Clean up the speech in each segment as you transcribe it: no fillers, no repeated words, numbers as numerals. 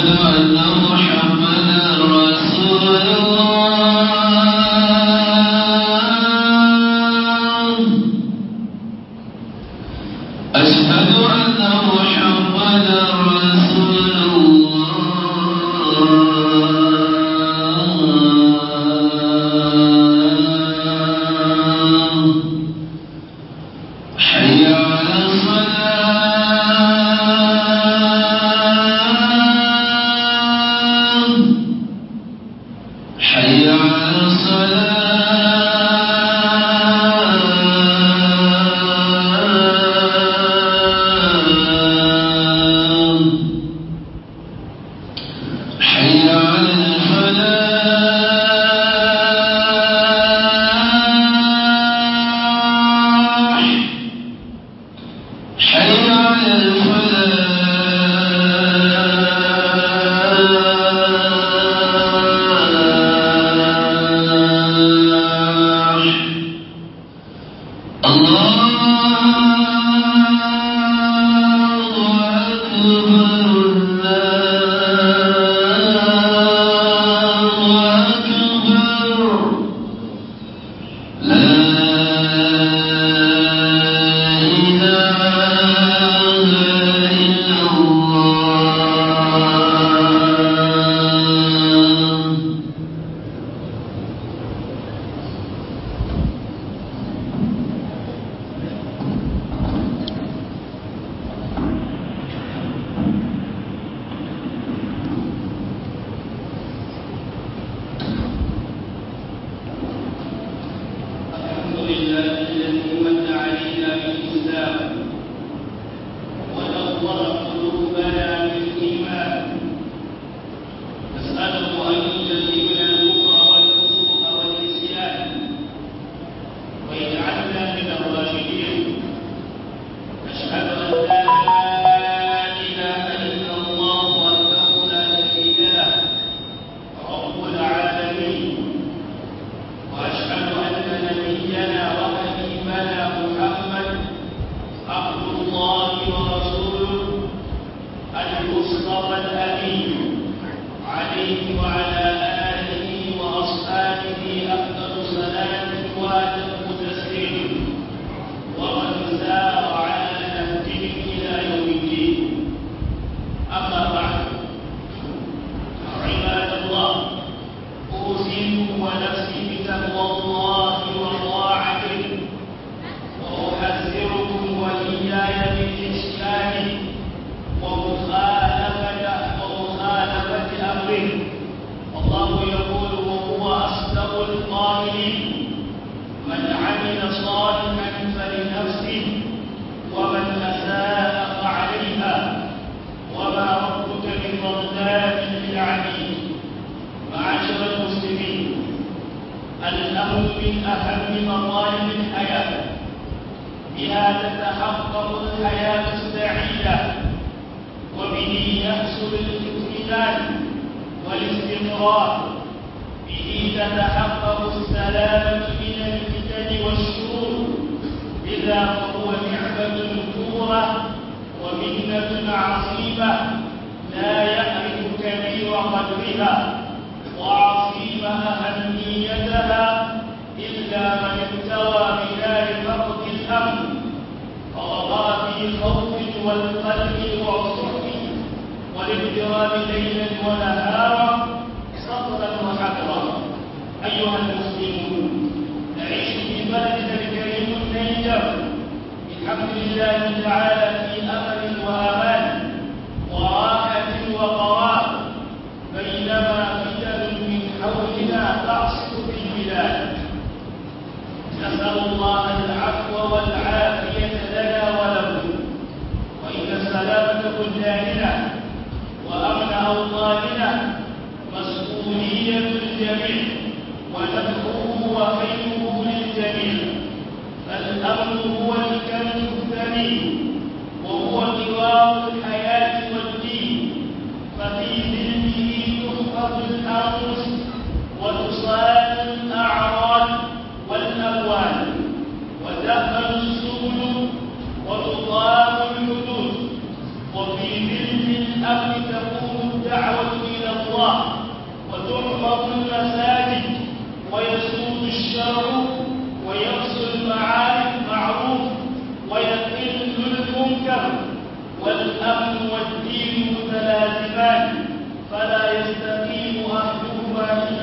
وفي ظل الأمر تقوم الدعوة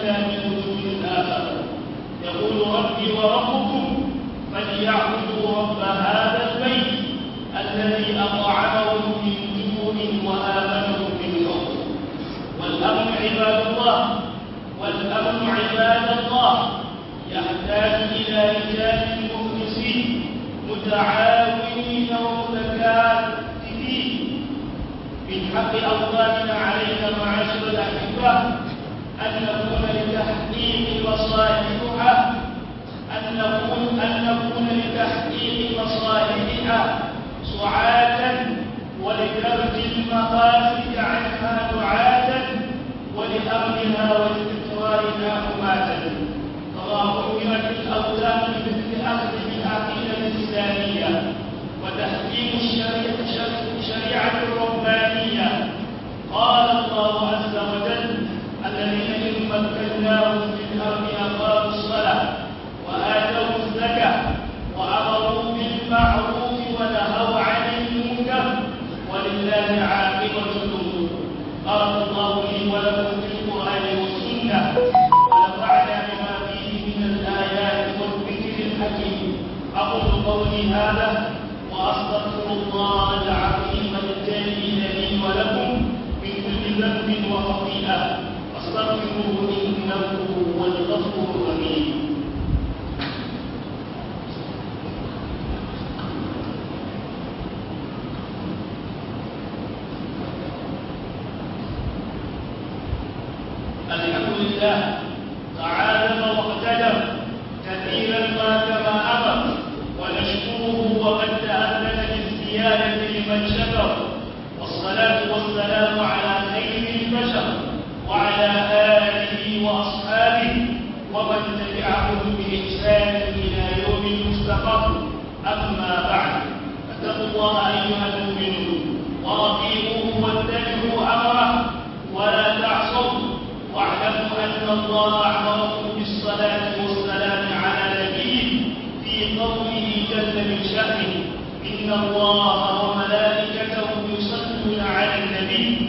إلا من وجود آخر. يقول ربي وربكم فليعبدوا رب هذا البيت الذي أطعمهم من جوع وآمنهم من خوف. والأمن عباد الله، والأمن عباد الله يحتاج إلى رجال مخلصين متعاونين ومتكاتفين. من حق أوطاننا علينا معاشر الأحبة أن نكون لتحقيق مصالحها سعاة ولدرج المقاصد عنها دعاة ولأمنها واستقرارها حماة. كما أمرت الأوطان بمثل أخذ بالعقيدة الإسلامية وتحكيم الشريعة الربانية. قال الله عز وجل: الذين إن مكناهم في الأرض أقاموا الصلاة وآتوا الزكاة وأمروا بالمعروف ونهوا عن المنكر ولله عاقبة الأمور. بارك الله لي ولكم في القرآن والسنة ونفعنا بما فيه من الآيات والذكر الحكيم. أقول قولي هذا وأستغفر الله العظيم الجليل لي ولكم من كل ذنب وخطيئة فاستغفروه إنه هو الغفور الرحيم. الحمد لله تعالى واقتدر كثيرا ما كما أمر، ونشكره وقد تأذن بالزيادة لمن شكر. والصلاة والسلام على خير البشر وعلى آله وأصحابه ومن تبعهم بإحسان إلى يوم المستقر. أما بعد، فاتقوا الله أيها المؤمنون وأطيعوه واتبعوا أمره ولا تعصوا، واعلموا أن الله أمركم بالصلاة والسلام على نبيه في قوله جل من شأنه: إن الله وملائكته يصلون على النبي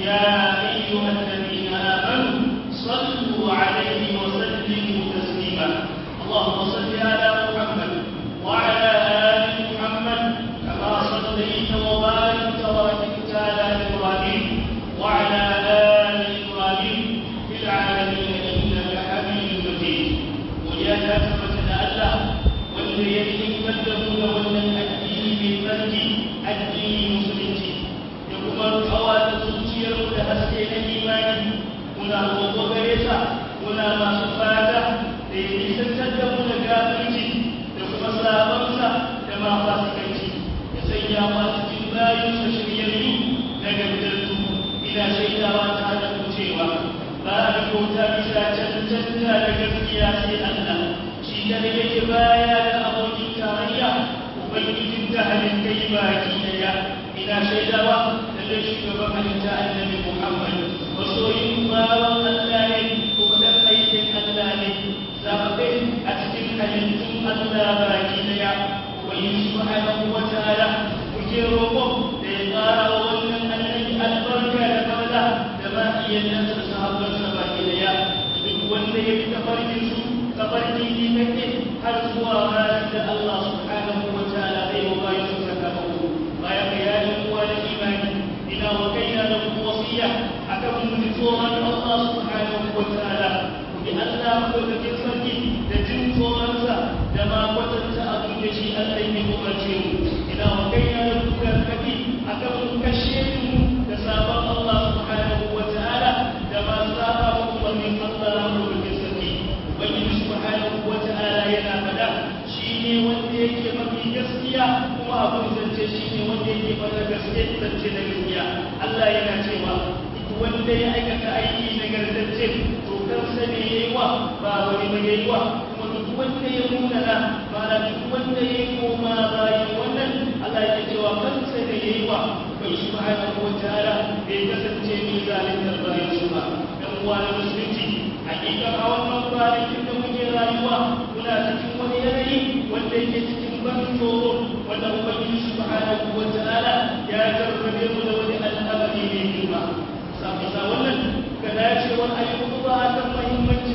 يا أيها الذين آمنوا صلوا عليه وسلموا تسليما. اللهم صل على محمد وعلى آل محمد كما صليت وباركت ورحمت على إبراهيم وعلى آل إبراهيم في العالمين إنك حميد مجيد. ويا كافة الله والذين كذبوا ومن الدين بالفرج الدين مسلمتي يقوم الحوادث zuciyar da haske na imani muna roƙo gare sa muna masu fata da ya nisantar da mu da gafirci da kuma sabansa da ma fasikanci, ya sanya ma cikin bayinsa shiryayyu na gabdarsu. Ina shaidawa ta da cewa ba a bauta bisa cancanta da gaskiya sai Allah shi kadai yake baya da abokin tarayya, ubangijin ta halittai baki daya. Ina shaidawa da shugaban halitta annabi Muhammad masoyin bawan Allah ne kuma dan aikin Allah ne, zaɓaɓɓe a cikin halittun Allah baki daya. Ubangiji subhanahu wa ta'ala kuke roƙo da ya ƙara wa wannan annabi albarka da fadla da ma iyalansa da sahabbansa baki daya, duk wanda ya fi tafarkin su tafarki ne kake har zuwa ranar da Allah subhanahu wa ta'ala zai wa bayan su sakamako. Bayan bayanin uwa da imani, ina wa kaina da wasiya akan mu tsoron Allah subhanahu wa ta'ala, bi Allah madaukakin sarki da jin tsoronsa da ma kwatanta abin da shi Allah ya umarce mu. Ina wa kaina da gargaɗi akan mu kashe mu da sabon Allah subhanahu wa ta'ala da ma saba wa umarnin Allah madaukakin sarki. Ubangiji subhanahu wa ta'ala yana faɗa shi ne wanda yake mafi gaskiya kuma abin zance shi ne wanda yake fara gaske zance da gaskiya. Allah yana cewa duk wanda ya aikata aiki nagartacce to kansa ne ya yi wa ba wani ba ya yi wa, kuma duk wanda ya munana ba na duk wanda ya yi koma bayan wannan Allah ya cewa kansa ne ya yi wa. Bai subhanahu wa ta'ala bai kasance mai zalintar bayan su ba. Dan uwa na musulunci, hakika a wannan kwanakin da muke rayuwa muna cikin wani yanayi wanda yake cikin ban tsoro, wanda Ubangiji subhanahu wa ta'ala ya jarrabe mu da wani al'amari mai girma. Bisa wannan ga dacewar ayyuka a kan muhimmanci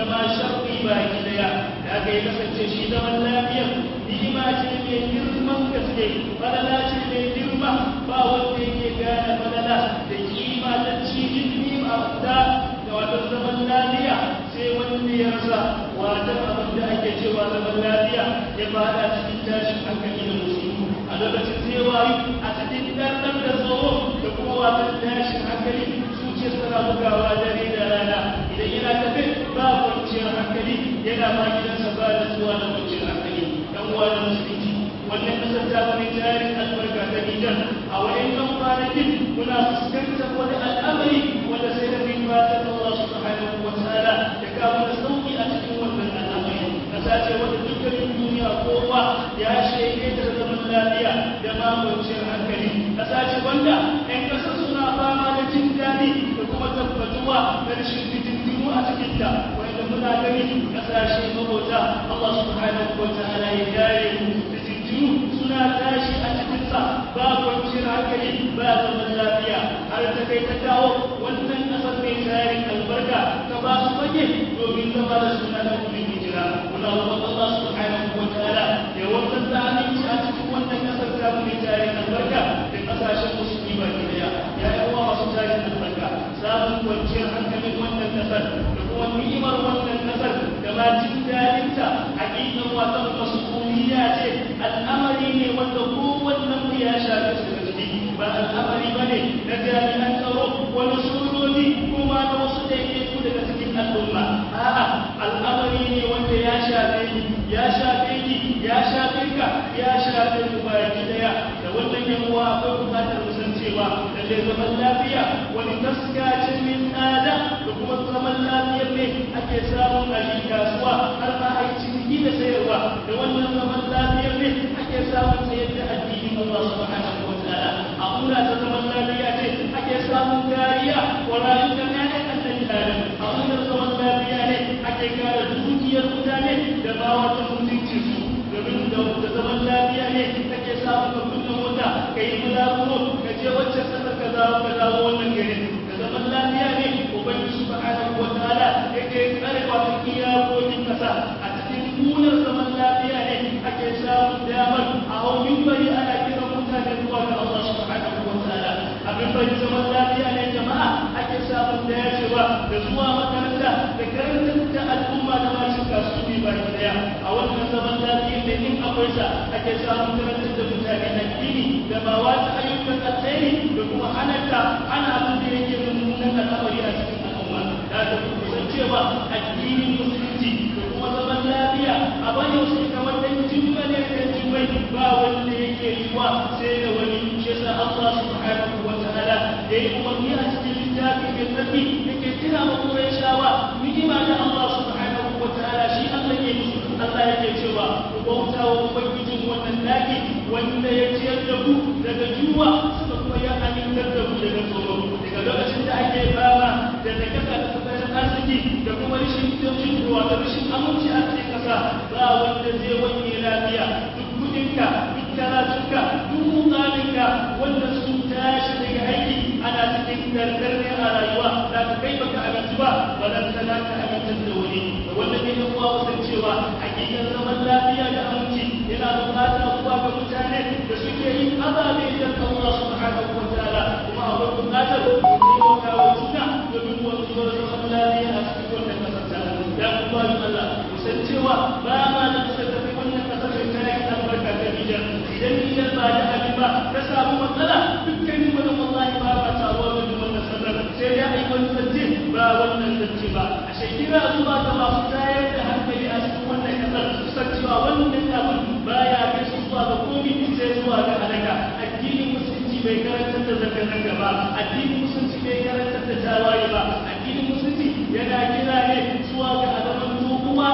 ma sharri baki daya da aka yi kasance shi zaman lafiya ni'ima ce mai girman gaske falala ce mai girma ba wanda yake gane falala da kima da cikin ni'ima da wata zaman lafiya sai wanda ya rasa wata abin da ake cewa zaman lafiya ya fada cikin tashin hankali da musulmi a lokacin zai wayi a cikin ɗanɗan da tsoro da kuma wata tashin hankali zuciyar tana bugawa dare da rana idan yana tafe ba kwanciyar hankali yana ma gidansa ba da zuwa da kwanciyar hankali dan uwa da musulunci wannan kasar ta wani tarin albarka ta Nijar a wayannan kwanakin muna fuskantar wani al'amari wanda sai da bin fatan Allah subhanahu wa ta'ala ya kawo da sauki a cikin wannan al'amari kasa ce wanda dukkanin duniya kowa ya shaide da zaman lafiya da ma kwanciyar hankali kasa ce wanda 'yan kasar suna fama da jin daɗi da kuma tabbatuwa da rashin fitintinu a cikinta wanda muna gani kasashe mabauta Allah subhanahu wa ta'ala ya kare mu suna tashi a cikinsa ba kwanciyar hankali ba zaman lafiya har ta kai ta kawo wannan kasar mai tarin albarka ta ba su fage domin zama da suna da kuma hijira muna roƙon Allah subhanahu wa ta'ala ya wannan da aminci a cikin wannan kasar ta mai tarin albarka da kasashen musulmi ba ke daya ya yi wa masu tarin albarka samun kwanciyar hankalin wannan kasar da kuma ni'imar wannan kasar da ma jin daɗinta hakikan wata masuliya ce al'amari ne wanda kowannen mu ya shafi su da jiki ba al'amari ba ne na jami'an tsaro wani sojoji kuma na wasu ɗaiɗaiku daga cikin al'umma a'a al'amari ne wanda ya shafe ni ya shafe ki ya shafe ka ya shafe mu baki daya da wannan yamuwa akwai bukatar mu san cewa lalle zaman lafiya wani taskacin min tsada da kuma zaman lafiyar ne ake samun a kasuwa har ma a yi ciniki da sayarwa da wannan zaman lafiyar ne ake samun sayar da addinin Allah subhanahu wa ta'ala a kula ta zaman lafiya ce ake samun kariya wa rayukan ƴaƴan annabi Adam a wannan zaman lafiya ne ake kare dukiyar mutane da ba wata mutunci su domin da zaman lafiya ne ake samun ka kunna mota ka yi bulaguro ka je wacce kasar ka dawo wannan gari da zaman lafiya ne ubangiji subhanahu wa ta'ala yake tsare wata iyakokin kasa a cikin kunar zaman lafiya ne ake samun damar a hau bari ana kiran mutane zuwa ga Allah subhanahu wa ta'ala abin bari zaman lafiya ne jama'a ake samun dacewa da zuwa makaranta da karantar da al'umma da masu kasuwanci baki daya a wannan zaman lafiya ne in akwai sa ake samun karantar da mutane addini da ba wata ayyukan alkhairi da kuma halatta ana abin da yake mummunan al'amari a cikin al'umma da ta kusan cewa addinin musulunci da kuma zaman lafiya a bayan sai kamar dan jimma ne da jimmai ba wanda yake yi wa sai da wani shi sa Allah subhanahu wa ta'ala da ya umarni a cikin littafi mai tsarki yake tuna ma Qurayshawa ni'ima da Allah subhanahu wa ta'ala shi Allah ya musu Allah yake cewa ku bauta wa ubangijin wannan daki wanda ya ciyar da ku daga juwa suka kuma ya amintar da ku daga tsoro daga lokacin da ake fama da nakasa da tattalin arziki da kuma rashin jin ruwa da rashin aminci a cikin kasa ba wanda zai wani lafiya duk kudinka duk karatunka duk mukaminka wanda sun tashi daga aiki ana cikin gargar ne a rayuwa za ka kai baka amintu ba balantana ka amintar da wani da wannan ne kuma wasan cewa hakikan zaman lafiya da aminci yana bukatar zuwa ga mutane da suke yin ababe da Allah subhanahu wa ta'ala kuma akwai bukatar mu taimaka wa juna domin wanzuwar zaman lafiya a cikin wannan kasar ya kuma Allah musan cewa ba ma da kusa da wannan kasar da kayan albarka ta Nijar idan Nijar ba da abin ba ta samu matsala dukkanin wani wallahi ba ba taruwa da wannan sanar sai ya yi wani zance ba wannan zance ba a shekira zuwa ga masu tayar da hankali a cikin wannan kasar kusan cewa wannan abin baya kai su zuwa ga komi sai zuwa ga halaka addinin musulunci bai karantar da zanga-zanga ba addinin musulunci bai karantar da tawaye ba addinin musulunci yana kira ne zuwa ga adaman uwa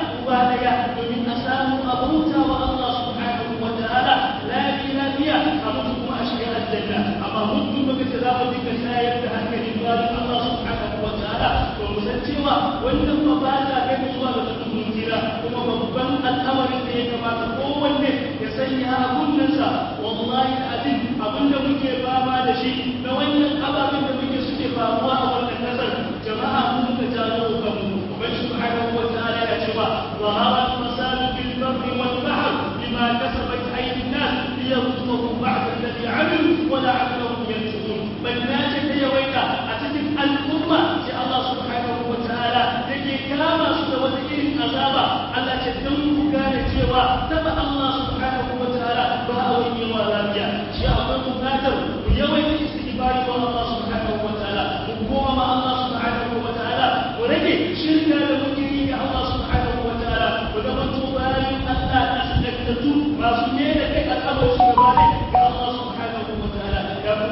daya domin a samu abuta wa Allah subhanahu wa ta'ala lafiya a mutu kuma a shiga aljanna amma mutum baka ce za mu dinga shayar da hankali zuwa ga Allah subhanahu wa ta'ala to mu san cewa wannan ba ba ta kai zuwa ga tudun jira kuma babban al'amarin da ya kamata kowanne ya sanya a kunnensa wallahi azim abinda muke fama da shi na wannan ababen da muke suke faruwa a wannan kasar jama'a mun ka jawo kanmu ubangi subhanahu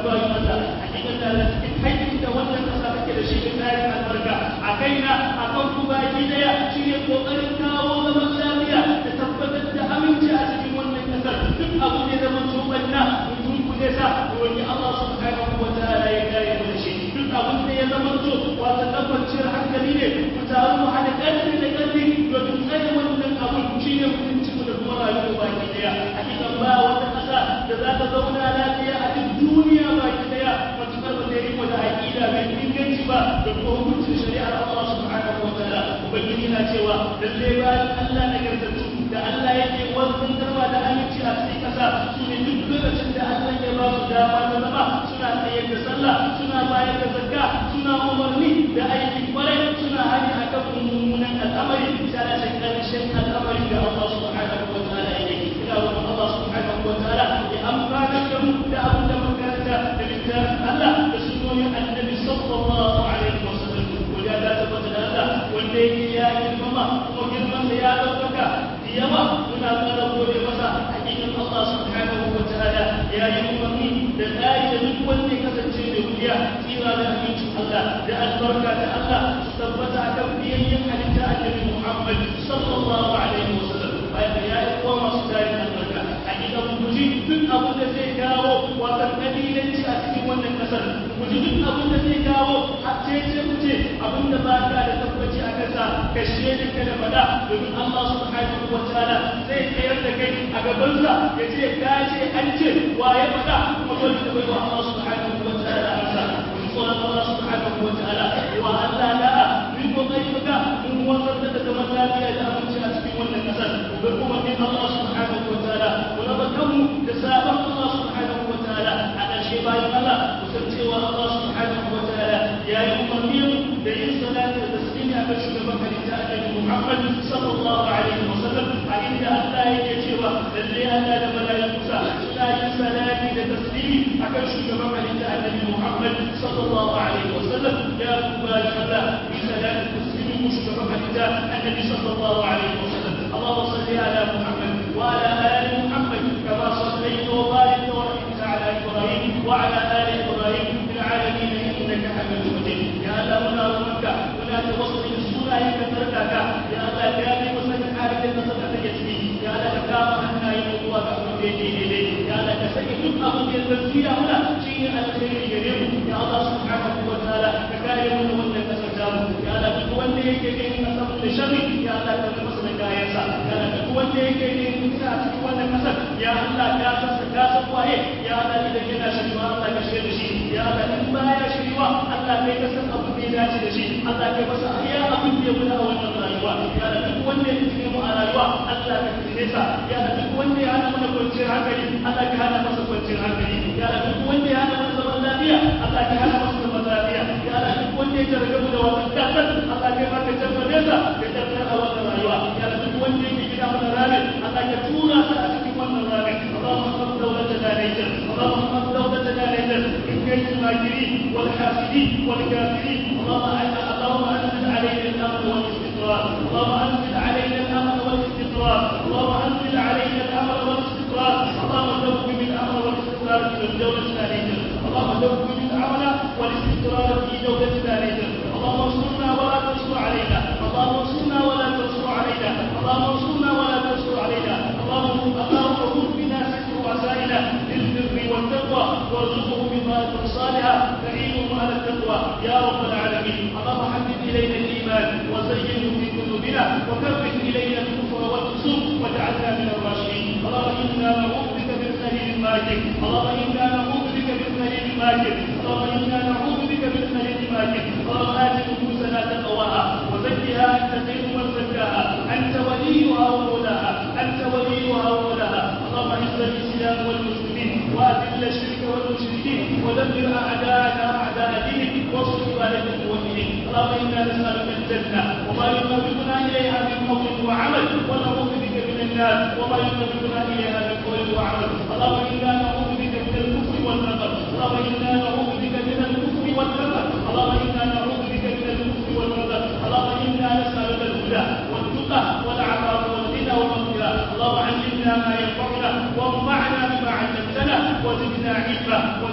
bayan Allah hakikatan da cikin haƙƙin da wannan kasa take da shi da tsarin albarka a kaina a kan ku baki daya shi ne kokarin kawo zaman lafiya da tabbatar da aminci a cikin wannan kasar duk abu ne da mutum banna mutum ku ne sa wani Allah subhanahu wa ta'ala ya kare mu da shi duk abin da ya zama to wata tabbacin hankali ne ku taru mu hada ƙarfi da ƙarfi domin tsare wannan abun shi ne mutunci mu da kuma rayuwa baki daya hakikan ba wata kasa da za ta zauna lafiya a duk duniya baki daya matukar ba ta riko da aƙida mai inganci ba da kuma hukuncin shari'ar Allah subhanahu wa ta'ala ubangiji na cewa lalle bayan Allah na gartattu da Allah yake wanzantarwa da aminci a cikin kasa su ne duk lokacin da Allah ya ba su dama ta zama suna tsayar da sallah suna bayar da zakka suna umarni da aikin kwarai suna hani akan mummunan al'amari misali a ƙarshen al'amari da Allah subhanahu wa ta'ala yake ina roƙon Allah subhanahu wa ta'ala ya amfana da mu da abin da makaranta da littafin Allah da sunnonin annabi sallallahu alaihi wa sallam wanda ya tabbata da Allah wanda yake ya girmama kuma girman da ya ɗaukaka yawa muna ƙara gode masa hakikan Allah subhanahu wa ta'ala ya yi umarni da tsari da duk wanda ya kasance da wuya tsira da amincin Allah da albarka da Allah su tabbata a kan biyayyen halitta annabi Muhammad sallallahu alaihi wa sallam bayan da ya yi kowa masu tsari albarka hakikan guji duk abin da zai kawo wasan kabilanci a cikin wannan kasar guji duk abin da zai kawo haccece kuce abin da ba ka da tabbaci a kansa kashe da kada fada domin Allah subhanahu wa ta'ala zai tsayar da kai a gabansa ya ce ka ce an ce wa ya fada kuma dole ka bai wa Allah subhanahu wa ta'ala amsa tsoron Allah subhanahu wa ta'ala wa Allah la'a min kokari maka mun wanzar da zaman lafiya da aminci a cikin wannan kasar da kuma min Allah subhanahu wa ta'ala wa raba kanmu da sabon Allah subhanahu wa ta'ala a ƙarshe bayan Allah kusan cewa Allah subhanahu wa ta'ala ya yi umarni da yin salati da taslimi a kan shugaban halitta annabi Muhammad sallallahu alaihi wa sallam a inda Allah yake cewa lalle Allah da malaikusa suna yin salati da taslimi a kan shugaban halitta annabi Muhammad sallallahu alaihi wa sallam ya kubali Allah bi salati taslimi shugaban halitta annabi sallallahu alaihi wa sallam Allahumma salli ala Muhammad wa ala ali Muhammad kama sallaita wa barakta wa rahimta ala Ibrahim wa ala ali Ibrahim fil alamin innaka Hamidum Majid ya Allah muna roƙonka muna tawassuli da sunayenka tsarkaka ya Allah ya yi musanin halin da kasar da take ciki ya Allah ka kama hannayen zuwa ga abin da yake daidai ya Allah ka sanya duk abin da ya zarfiya muna shi ne alkhairi gare mu ya Allah subhanahu wa ta'ala ka kare mu wannan kasar tamu ya Allah duk wanda yake yin kasar da sharri ya Allah ka ga masa da kayansa ya Allah duk wanda yake yin fitina a cikin wannan kasar ya Allah ka san waye ya Allah idan yana shirwa Allah ka shirya da shi ya Allah in baya shirwa Allah kai ka san abin da ya dace da shi Allah kai masa iya abin da ya guda a wannan rayuwa ya Allah duk wanda ya fitina mu a rayuwa Allah ka fitine sa ya Allah duk wanda ya hana mana kwanciyar hankali Allah ka hana masa kwanciyar hankali ya Allah duk wanda ya hana mana zaman lafiya Allah ka hana masa zaman lafiya ya Allah duk wanda ya jarrabe mu da wannan kasar Allah kai maka jarrabe sa da jarrabe a wannan rayuwa ya Allah duk wanda ya gida mana ramin Allah ka tura sa a cikin wannan ramin Allahumma qad dawlatana Niger Allahumma qad dawlatana Niger in kayt al-makirin wal-hasidin wal-kafirin Allahumma anzil علينا الأمن والاستقرار اللهم أنزل علينا الأمن والاستقرار اللهم أنزل علينا الأمن والاستقرار اللهم دوم بالأمن والاستقرار في دولتنا نيجر اللهم دوم بالأمن والاستقرار في دولتنا نيجر اللهم انصرنا ولا تنصر علينا اللهم انصرنا ولا تنصر علينا اللهم انصرنا ولا تنصر علينا اللهم خذ بنا سكر وسائنا للبر والتقوى وارزقه بطاعة صالحة تعينهم على التقوى يا رب العالمين اللهم حبب إلينا الإيمان وزينه في قلوبنا وكره إلينا الكفر والفسوق واجعلنا من الراشدين اللهم إنا نعوذ بك من خليل الماكر اللهم إنا نعوذ بك من خليل الماكر اللهم إنا نعوذ بك من خليل الماكر اللهم آت نفوسنا تقواها وزكها أنت خير من زكاها أنت وليها ومولاها أنت وليها ومولاها اللهم اعز الإسلام والمسلمين وأذل الشرك والمشركين ودمر أعداءنا أعداء دينك وانصر عبادك الموحدين اللهم إنا نسألك الجنة وما يقربنا إليها من قول وعمل ونعوذ بك من النار وما يقربنا إليها من قول وعمل اللهم إنا نعوذ بك من الكفر والنقر اللهم إنا نعوذ بك من الكفر والنقر اللهم إنا نعوذ بك من الكفر والنقر اللهم إنا نسألك الهدى والتقى والعفاف والغنى والمغفرة اللهم علمنا ما ينفعنا وانفعنا بما علمتنا وزدنا علما وزدنا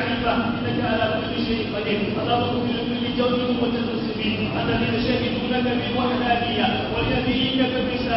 علما إنك على كل شيء قدير. اللهم اغفر لكل جور ومتسبب الذين شهدوا لك بالوحدانية ولنبيك بالرسالة